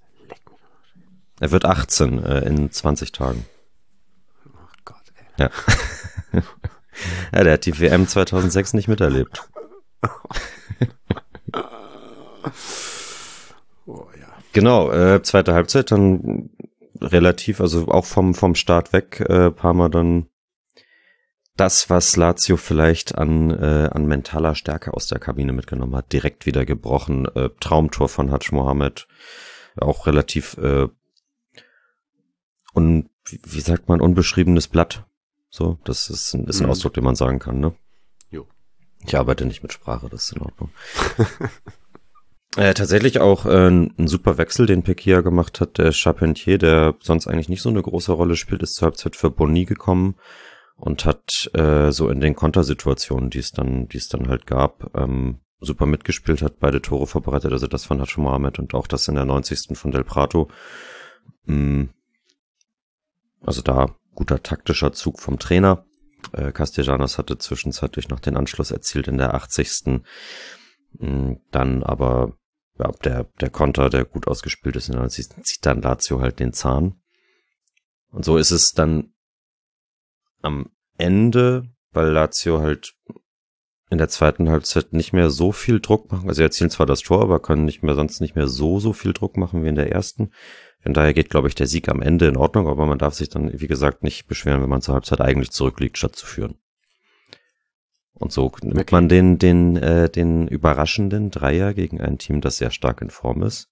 S5: Er wird achtzehn äh, in zwanzig Tagen.
S4: Oh Gott, ey.
S5: Ja. Ja, der hat die W M zweitausendsechs nicht miterlebt.
S4: Oh, ja.
S5: Genau, äh, zweite Halbzeit dann relativ, also auch vom vom Start weg, äh, Parma dann das, was Lazio vielleicht an äh, an mentaler Stärke aus der Kabine mitgenommen hat, direkt wieder gebrochen. Äh, Traumtor von Hadj Mohamed, auch relativ äh, und wie sagt man, unbeschriebenes Blatt. So, das ist ein, ist ein mhm. Ausdruck, den man sagen kann, ne?
S4: Jo.
S5: Ich arbeite nicht mit Sprache, das ist in Ordnung. äh, tatsächlich auch äh, ein super Wechsel, den Pekia gemacht hat. Der Charpentier, der sonst eigentlich nicht so eine große Rolle spielt, ist zur Halbzeit für Boni gekommen und hat äh, so in den Kontersituationen, die es dann, die es dann halt gab, ähm, super mitgespielt, hat beide Tore vorbereitet, also das von Hacho Mohamed und auch das in der neunzigsten von Del Prato. Mm. Also da guter taktischer Zug vom Trainer. Äh, Castellanos hatte zwischenzeitlich noch den Anschluss erzielt in der achtzigsten Mm, dann aber ja, der, der Konter, der gut ausgespielt ist in der neunzigsten zieht dann Lazio halt den Zahn. Und so ist es dann am Ende, weil Lazio halt in der zweiten Halbzeit nicht mehr so viel Druck machen. Also sie erzielen zwar das Tor, aber können nicht mehr sonst nicht mehr so, so viel Druck machen wie in der ersten. Von daher geht, glaube ich, der Sieg am Ende in Ordnung, aber man darf sich dann, wie gesagt, nicht beschweren, wenn man zur Halbzeit eigentlich zurückliegt, statt zu führen. Und so nimmt okay. man den, den, äh, den überraschenden Dreier gegen ein Team, das sehr stark in Form ist,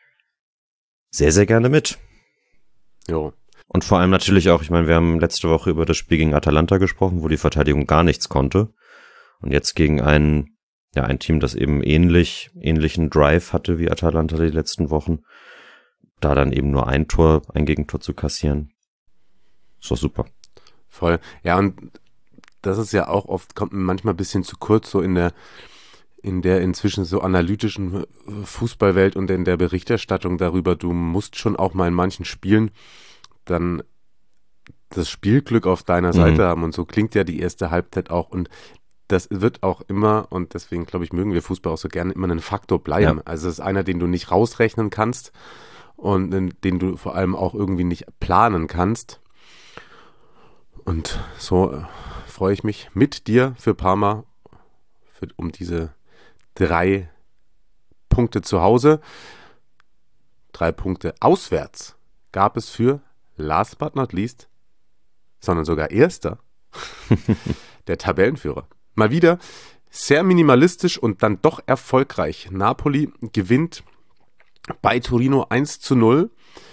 S5: sehr, sehr gerne mit.
S4: Jo.
S5: Und vor allem natürlich auch, ich meine, wir haben letzte Woche über das Spiel gegen Atalanta gesprochen, wo die Verteidigung gar nichts konnte. Und jetzt gegen ein, ja, ein Team, das eben ähnlich, ähnlichen Drive hatte wie Atalanta die letzten Wochen, da dann eben nur ein Tor, ein Gegentor zu kassieren. Ist doch super.
S4: Voll. Ja, und das ist ja auch oft, kommt mir manchmal ein bisschen zu kurz, so in der, in der inzwischen so analytischen Fußballwelt und in der Berichterstattung darüber. Du musst schon auch mal in manchen Spielen dann das Spielglück auf deiner Seite mhm. haben. Und so klingt ja die erste Halbzeit auch. Und das wird auch immer, und deswegen glaube ich, mögen wir Fußball auch so gerne, immer ein Faktor bleiben. Ja. Also es ist einer, den du nicht rausrechnen kannst und den du vor allem auch irgendwie nicht planen kannst. Und so äh, freue ich mich mit dir für Parma für, um diese drei Punkte zu Hause. Drei Punkte auswärts gab es für, last but not least, sondern sogar erster, der Tabellenführer. Mal wieder sehr minimalistisch und dann doch erfolgreich. Napoli gewinnt bei Torino eins zu null.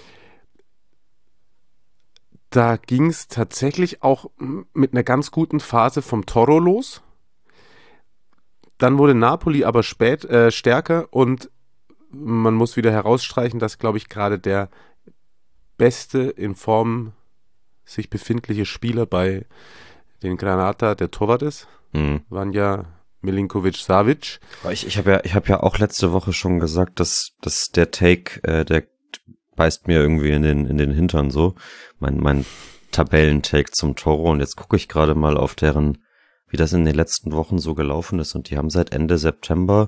S4: Da ging es tatsächlich auch mit einer ganz guten Phase vom Toro los. Dann wurde Napoli aber spät äh, stärker und man muss wieder herausstreichen, dass, glaube ich, gerade der beste in Form sich befindliche Spieler bei den Granata der Torwart ist. Mhm. Waren ja Milinkovic-Savic.
S5: Ich, ich habe ja, ich habe ja auch letzte Woche schon gesagt, dass, dass der Take, äh, der beißt mir irgendwie in den, in den Hintern so. Mein, mein Tabellentake zum Toro. Und jetzt gucke ich gerade mal auf deren, wie das in den letzten Wochen so gelaufen ist. Und die haben seit Ende September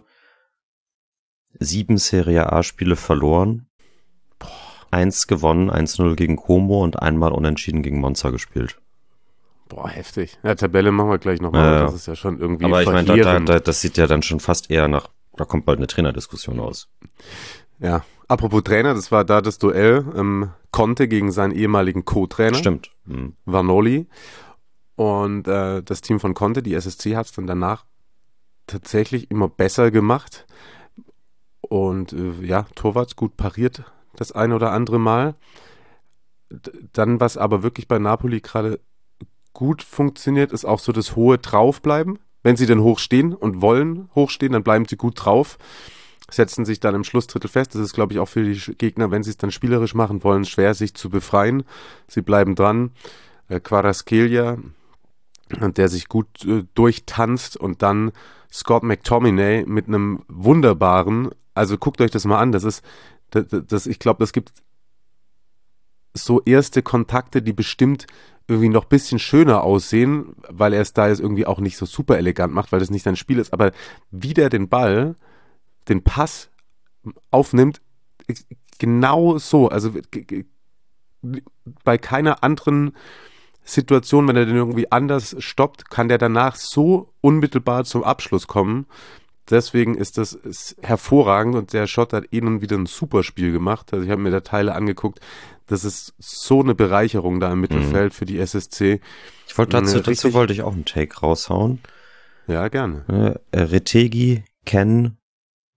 S5: sieben Serie A-Spiele verloren. Boah. Eins gewonnen, eins null gegen Como und einmal unentschieden gegen Monza gespielt.
S4: Boah, heftig. Ja, Tabelle machen wir gleich nochmal.
S5: Ja,
S4: das ist ja schon irgendwie
S5: aber ich meine, da, da, da, das sieht ja dann schon fast eher nach, da kommt bald eine Trainerdiskussion aus.
S4: Ja, apropos Trainer, das war da das Duell ähm, Conte gegen seinen ehemaligen Co-Trainer.
S5: Stimmt. Mhm.
S4: Vanoli. Und äh, das Team von Conte, die S S C, hat es dann danach tatsächlich immer besser gemacht. Und äh, ja, Torwart gut pariert das ein oder andere Mal. D- dann, was aber wirklich bei Napoli gerade gut funktioniert, ist auch so das hohe Draufbleiben. Wenn sie denn hoch stehen und wollen hochstehen, dann bleiben sie gut drauf, setzen sich dann im Schlussdrittel fest. Das ist, glaube ich, auch für die Gegner, wenn sie es dann spielerisch machen wollen, schwer, sich zu befreien. Sie bleiben dran. Äh, Kvaratskhelia, der sich gut äh, durchtanzt, und dann Scott McTominay mit einem wunderbaren, also guckt euch das mal an, das ist, das, das, ich glaube, das gibt so erste Kontakte, die bestimmt irgendwie noch ein bisschen schöner aussehen, weil er es da jetzt irgendwie auch nicht so super elegant macht, weil das nicht sein Spiel ist, aber wie der den Ball, den Pass aufnimmt, genau so, also bei keiner anderen Situation, wenn er den irgendwie anders stoppt, kann der danach so unmittelbar zum Abschluss kommen. Deswegen ist das ist hervorragend, und der Schott hat eh nun wieder ein super Spiel gemacht. Also ich habe mir da Teile angeguckt. Das ist so eine Bereicherung da im Mittelfeld mhm. für die S S C.
S5: Ich wollte dazu, dazu wollte ich auch einen Take raushauen.
S4: Ja, gerne.
S5: Äh, Retegui, Ken,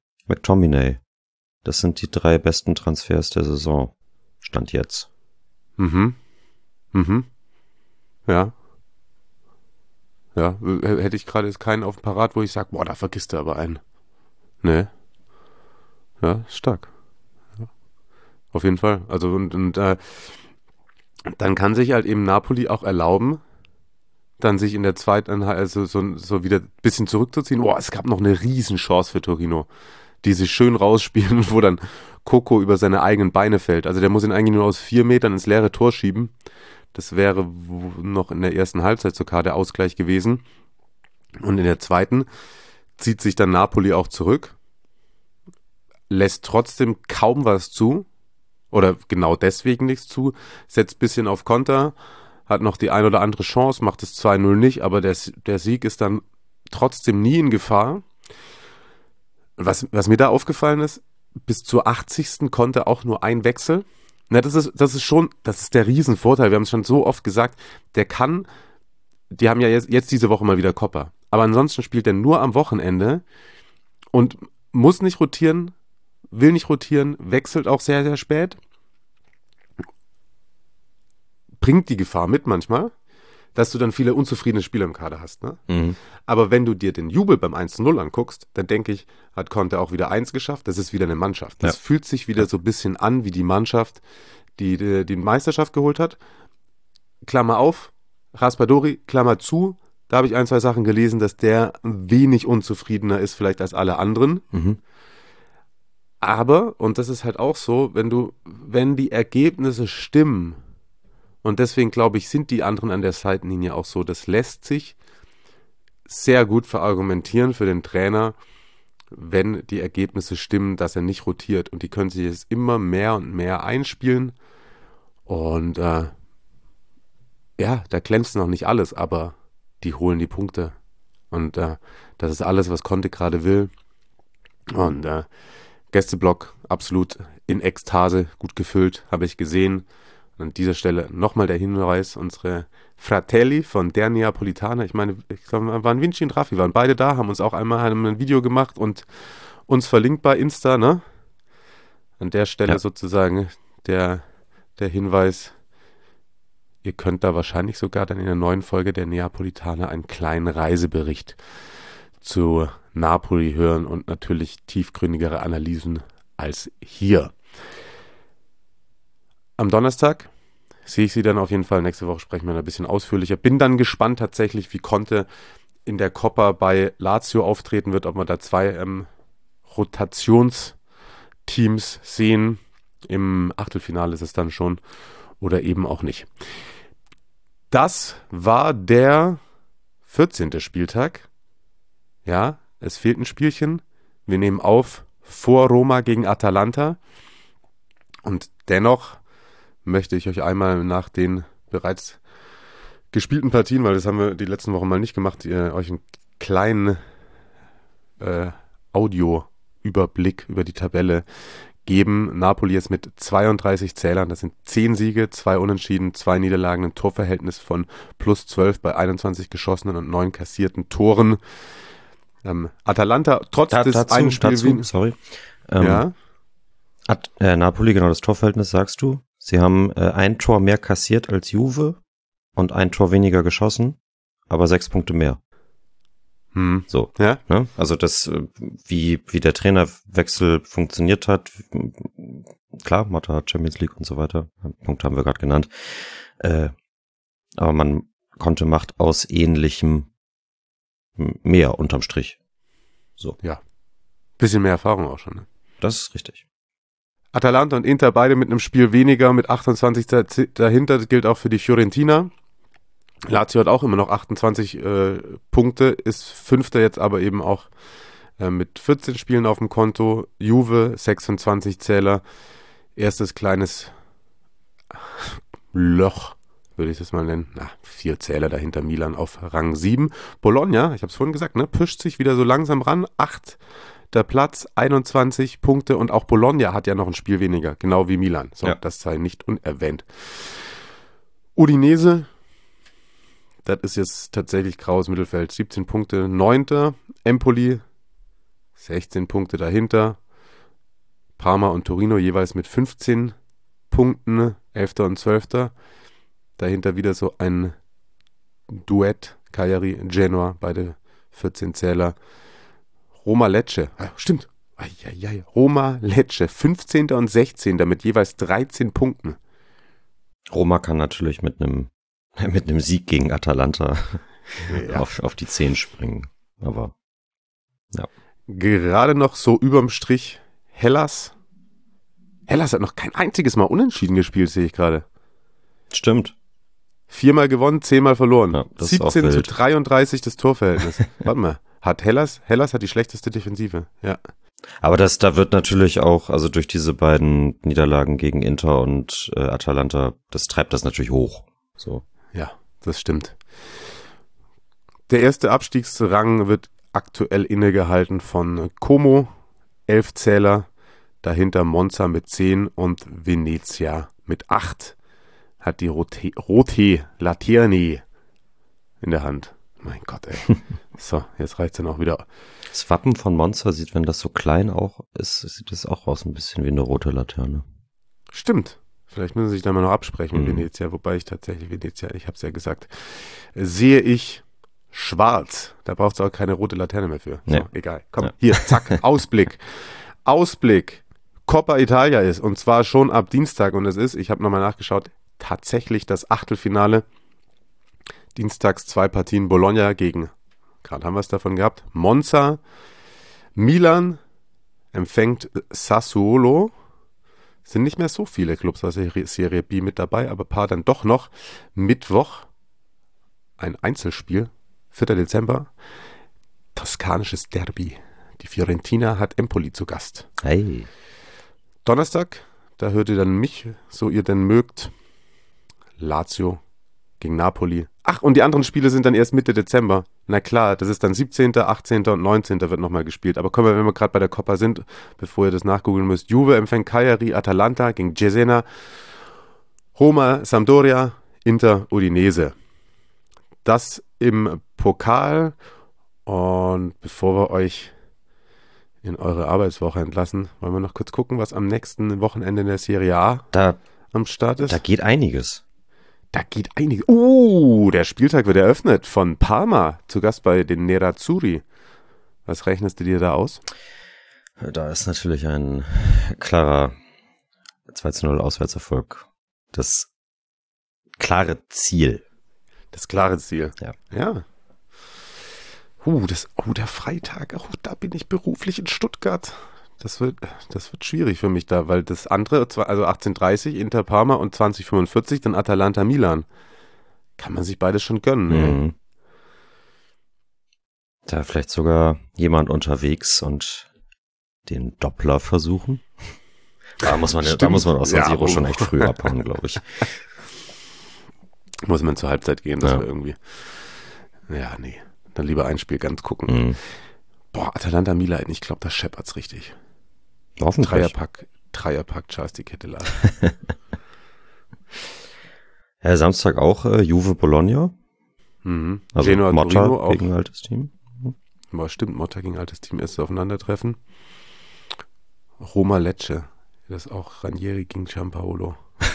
S5: McTominay. Das sind die drei besten Transfers der Saison. Stand jetzt.
S4: Mhm. Mhm. Ja. Ja, h- hätte ich gerade jetzt keinen auf dem Parat, wo ich sage, boah, da vergisst du aber einen. Ne? Ja, stark. Auf jeden Fall. Also und, und äh, dann kann sich halt eben Napoli auch erlauben, dann sich in der zweiten, also so, so wieder ein bisschen zurückzuziehen. Boah, es gab noch eine Riesenchance für Torino, die sich schön rausspielen, wo dann Coco über seine eigenen Beine fällt. Also der muss ihn eigentlich nur aus vier Metern ins leere Tor schieben. Das wäre w- noch in der ersten Halbzeit sogar der Ausgleich gewesen. Und in der zweiten zieht sich dann Napoli auch zurück, lässt trotzdem kaum was zu, oder genau deswegen nichts zu, setzt ein bisschen auf Konter, hat noch die ein oder andere Chance, macht es zwei null nicht, aber der, der Sieg ist dann trotzdem nie in Gefahr. Was, was mir da aufgefallen ist, bis zur achtzigsten konnte auch nur ein Wechsel. Na, das ist, das ist schon, das ist der Riesenvorteil. Wir haben es schon so oft gesagt, der kann, die haben ja jetzt, jetzt diese Woche mal wieder Coppa. Aber ansonsten spielt er nur am Wochenende und muss nicht rotieren, will nicht rotieren, wechselt auch sehr, sehr spät. Bringt die Gefahr mit manchmal, dass du dann viele unzufriedene Spieler im Kader hast. Ne?
S5: Mhm.
S4: Aber wenn du dir den Jubel beim eins zu null anguckst, dann denke ich, hat Conte auch wieder eins geschafft. Das ist wieder eine Mannschaft. Das
S5: Ja.
S4: fühlt sich wieder so ein bisschen an wie die Mannschaft, die die, die Meisterschaft geholt hat. Klammer auf, Raspadori, Klammer zu. Da habe ich ein, zwei Sachen gelesen, dass der wenig unzufriedener ist vielleicht als alle anderen.
S5: Mhm.
S4: Aber, und das ist halt auch so, wenn du, wenn die Ergebnisse stimmen, und deswegen glaube ich, sind die anderen an der Seitenlinie auch so, das lässt sich sehr gut verargumentieren für den Trainer, wenn die Ergebnisse stimmen, dass er nicht rotiert. Und die können sich jetzt immer mehr und mehr einspielen. Und äh, ja, da glänzt noch nicht alles, aber die holen die Punkte. Und äh, das ist alles, was Conte gerade will. Und äh, Gästeblock absolut in Ekstase, gut gefüllt, habe ich gesehen. Und an dieser Stelle nochmal der Hinweis, unsere Fratelli von der Neapolitaner, ich meine, ich glaube, waren Vinci und Raffi, waren beide da, haben uns auch einmal haben ein Video gemacht und uns verlinkt bei Insta, ne? An der Stelle
S5: Ja.
S4: sozusagen der, der Hinweis, ihr könnt da wahrscheinlich sogar dann in der neuen Folge der Neapolitaner einen kleinen Reisebericht zu Napoli hören und natürlich tiefgründigere Analysen als hier. Am Donnerstag sehe ich sie dann auf jeden Fall. Nächste Woche sprechen wir ein bisschen ausführlicher. Bin dann gespannt tatsächlich, wie Conte in der Coppa bei Lazio auftreten wird, ob wir da zwei ähm, Rotationsteams sehen. Im Achtelfinale ist es dann schon oder eben auch nicht. Das war der vierzehnte Spieltag. Ja, es fehlt ein Spielchen. Wir nehmen auf vor Roma gegen Atalanta. Und dennoch möchte ich euch einmal nach den bereits gespielten Partien, weil das haben wir die letzten Wochen mal nicht gemacht, ihr, euch einen kleinen äh, Audio-Überblick über die Tabelle geben. Napoli jetzt mit zweiunddreißig Zählern, das sind zehn Siege, zwei Unentschieden, zwei Niederlagen, ein Torverhältnis von plus zwölf bei einundzwanzig geschossenen und neun kassierten Toren. Ähm, Atalanta, trotz
S5: Da,
S4: des
S5: dazu,
S4: einen Spiels...
S5: dazu, sorry. Ähm,
S4: ja,
S5: At, äh, Napoli, genau das Torverhältnis, sagst du. Sie haben äh, ein Tor mehr kassiert als Juve und ein Tor weniger geschossen, aber sechs Punkte mehr.
S4: hm.
S5: So,
S4: ja,
S5: ne? Also das, äh, wie wie der Trainerwechsel funktioniert hat, klar, Motta hat Champions League und so weiter, Punkt haben wir gerade genannt, äh, aber man konnte macht aus Ähnlichem mehr unterm Strich. So,
S4: bisschen mehr Erfahrung auch schon. Ne?
S5: das ist richtig.
S4: Atalanta und Inter beide mit einem Spiel weniger, mit achtundzwanzig dahinter. Das gilt auch für die Fiorentina. Lazio hat auch immer noch achtundzwanzig äh, Punkte, ist Fünfter jetzt aber eben auch äh, mit vierzehn Spielen auf dem Konto. Juve sechsundzwanzig Zähler. Erstes kleines Loch, würde ich das mal nennen. Na, vier Zähler dahinter Milan auf Rang sieben. Bologna, ich habe es vorhin gesagt, ne, pischt sich wieder so langsam ran. Acht der Platz, einundzwanzig Punkte und auch Bologna hat ja noch ein Spiel weniger, genau wie Milan. So,
S5: Ja.
S4: das sei nicht unerwähnt. Udinese, das ist jetzt tatsächlich graues Mittelfeld, siebzehn Punkte, neunter Empoli, sechzehn Punkte dahinter. Parma und Torino jeweils mit fünfzehn Punkten. elfter und zwölfter Dahinter wieder so ein Duett, Cagliari, Genoa, beide vierzehn Zähler. Roma Lecce, ah, stimmt, Eieiei. Roma Lecce, fünfzehnter und sechzehnter mit jeweils dreizehn Punkten.
S5: Roma kann natürlich mit einem mit einem Sieg gegen Atalanta
S4: Ja.
S5: auf, auf die zehn springen. Aber ja.
S4: Gerade noch so überm Strich Hellas. Hellas hat noch kein einziges Mal unentschieden gespielt, sehe ich gerade.
S5: Stimmt.
S4: Viermal gewonnen, zehnmal verloren.
S5: Ja, das ist auch
S4: siebzehn zu
S5: wild.
S4: dreiunddreißig das Torverhältnis. Warte mal, hat Hellas, Hellas hat die schlechteste Defensive. Ja.
S5: Aber das, da wird natürlich auch, also durch diese beiden Niederlagen gegen Inter und äh, Atalanta, das treibt das natürlich hoch. So.
S4: Ja, das stimmt. Der erste Abstiegsrang wird aktuell innegehalten von Como, elf Zähler, dahinter Monza mit zehn und Venezia mit acht. Hat die Rote, Rote Laterni in der Hand. Mein Gott, ey. So, jetzt reicht's dann auch wieder.
S5: Das Wappen von Monza sieht, wenn das so klein auch ist, sieht das auch aus ein bisschen wie eine rote Laterne.
S4: Stimmt. Vielleicht müssen sie sich da mal noch absprechen mit
S5: Mhm.
S4: Venezia, wobei ich tatsächlich Venezia, ich habe es ja gesagt, sehe ich schwarz. Da braucht es auch keine rote Laterne mehr für. So,
S5: Nee.
S4: egal. Komm,
S5: Ja.
S4: hier, zack, Ausblick. Ausblick. Coppa Italia ist, und zwar schon ab Dienstag, und es ist, ich habe nochmal nachgeschaut, tatsächlich das Achtelfinale. Dienstags zwei Partien, Bologna gegen, gerade haben wir es davon gehabt, Monza. Milan empfängt Sassuolo. Sind nicht mehr so viele Clubs aus der Serie B mit dabei, aber ein paar dann doch noch. Mittwoch ein Einzelspiel, vierter Dezember, toskanisches Derby. Die Fiorentina hat Empoli zu Gast.
S5: Hey.
S4: Donnerstag, da hört ihr dann mich, so ihr denn mögt, Lazio gegen Napoli. Ach, und die anderen Spiele sind dann erst Mitte Dezember. Na klar, das ist dann siebzehnter, achtzehnter und neunzehnter wird nochmal gespielt. Aber kommen wir, wenn wir gerade bei der Coppa sind, bevor ihr das nachgoogeln müsst. Juve empfängt Cagliari, Atalanta gegen Cesena, Roma, Sampdoria, Inter, Udinese. Das im Pokal. Und bevor wir euch in eure Arbeitswoche entlassen, wollen wir noch kurz gucken, was am nächsten Wochenende in der Serie A
S5: Da,
S4: am Start ist.
S5: da geht einiges.
S4: Da geht einiges. Uh, der Spieltag wird eröffnet von Parma, zu Gast bei den Nerazzurri. Was rechnest du dir da aus?
S5: Da ist natürlich ein klarer zwei zu null Auswärtserfolg. Das klare Ziel.
S4: Das klare Ziel.
S5: Ja.
S4: Ja. Uh, das, oh, der Freitag. Oh, da bin ich beruflich in Stuttgart. Das wird, das wird schwierig für mich da, weil das andere, also achtzehn Uhr dreißig Inter Parma und zwanzig Uhr fünfundvierzig dann Atalanta Milan. Kann man sich beides schon gönnen. ey.
S5: Mhm. Da vielleicht sogar jemand unterwegs und den Doppler versuchen. Da muss man, da
S4: Stimmt.
S5: muss man aus San
S4: Ja,
S5: Siro
S4: oh.
S5: schon echt früh abhauen, glaube ich.
S4: Muss man zur Halbzeit gehen, das
S5: Ja.
S4: wäre irgendwie. Ja, nee. Dann lieber ein Spiel ganz gucken.
S5: Mhm.
S4: Boah, Atalanta Milan, ich glaube, das scheppert's richtig.
S5: Hoffentlich.
S4: Dreierpack, Dreierpack, Charles die Kette laden.
S5: Ja, Samstag auch äh, Juve Bologna.
S4: Mhm.
S5: Also
S4: Genoa
S5: Motta
S4: Torino auch.
S5: gegen altes Team.
S4: Aber stimmt, Motta gegen altes Team, erstes Aufeinandertreffen. Roma Lecce, das ist auch Ranieri gegen Giampaolo.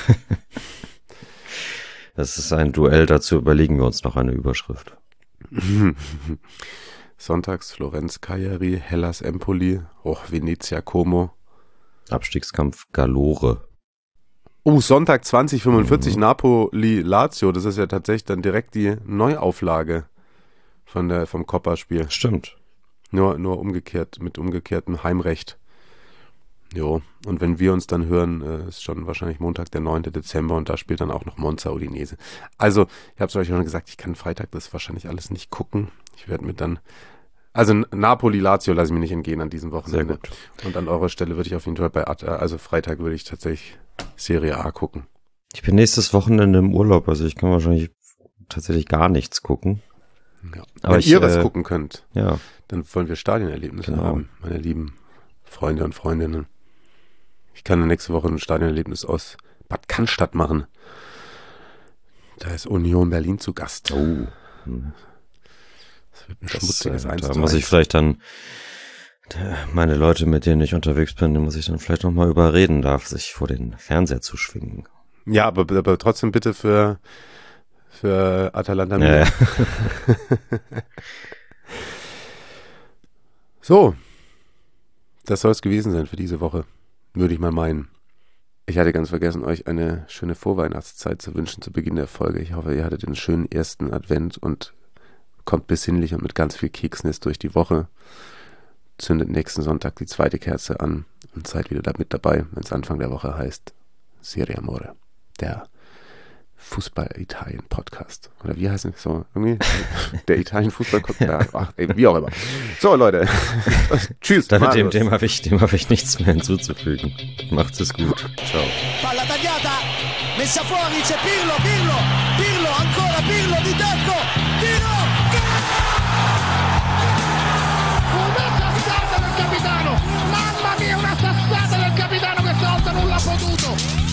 S5: Das ist ein Duell, dazu überlegen wir uns noch eine Überschrift.
S4: Sonntags Florenz Cagliari, Hellas Empoli, oh, Venezia Como.
S5: Abstiegskampf Galore.
S4: Oh, Sonntag zwanzig Uhr fünfundvierzig
S5: Mhm.
S4: Napoli Lazio, das ist ja tatsächlich dann direkt die Neuauflage von der, vom Coppa-Spiel.
S5: Stimmt.
S4: Nur, nur umgekehrt, mit umgekehrtem Heimrecht. Jo, und wenn wir uns dann hören, äh, ist schon wahrscheinlich Montag, der neunte Dezember, und da spielt dann auch noch Monza Udinese. Also, ich habe es euch schon gesagt, ich kann Freitag das wahrscheinlich alles nicht gucken. Ich werde mir dann, also Napoli Lazio lasse ich mir nicht entgehen an diesem Wochenende.
S5: Sehr gut.
S4: Und an eurer Stelle würde ich auf jeden Fall bei, At- also Freitag würde ich tatsächlich Serie A gucken.
S5: Ich bin nächstes Wochenende im Urlaub, also ich kann wahrscheinlich tatsächlich gar nichts gucken.
S4: Ja.
S5: Aber
S4: wenn
S5: ich,
S4: ihr was
S5: äh,
S4: gucken könnt,
S5: Ja,
S4: dann wollen wir Stadionerlebnisse
S5: Genau.
S4: haben, meine lieben Freunde und Freundinnen. Ich kann nächste Woche ein Stadionerlebnis aus Bad Cannstatt machen. Da ist Union Berlin zu Gast.
S5: Oh.
S4: Das wird ein
S5: Das,
S4: schmutziges
S5: äh,
S4: eins
S5: da
S4: zu
S5: muss ich
S4: eins.
S5: vielleicht dann äh, meine Leute, mit denen ich unterwegs bin, die muss ich dann vielleicht nochmal überreden darf, sich vor den Fernseher zu schwingen.
S4: Ja, aber, aber trotzdem bitte für, für Atalanta.
S5: Ja, ja.
S4: So, das soll es gewesen sein für diese Woche, würde ich mal meinen. Ich hatte ganz vergessen, euch eine schöne Vorweihnachtszeit zu wünschen zu Beginn der Folge. Ich hoffe, ihr hattet einen schönen ersten Advent und kommt besinnlich und mit ganz viel Keksness durch die Woche. Zündet nächsten Sonntag die zweite Kerze an und seid wieder da mit dabei, wenn es Anfang der Woche heißt Serie Amore, der Fußball-Italien-Podcast. Oder wie heißt es so? Irgendwie? Der Italien-Fußball-Podcast. Ach, ey, wie auch immer. So, Leute. Tschüss.
S5: Dem, dem, dem habe ich, dem hab ich nichts mehr hinzuzufügen. Macht es gut. Ciao.
S1: Palla tagliata, messa fuori, c'è Pirlo, Pirlo, Pirlo, ancora Pirlo di tacco, tiro!
S2: Una sassata del capitano! Mamma mia, una sassata del capitano che stavolta non l'ha potuto!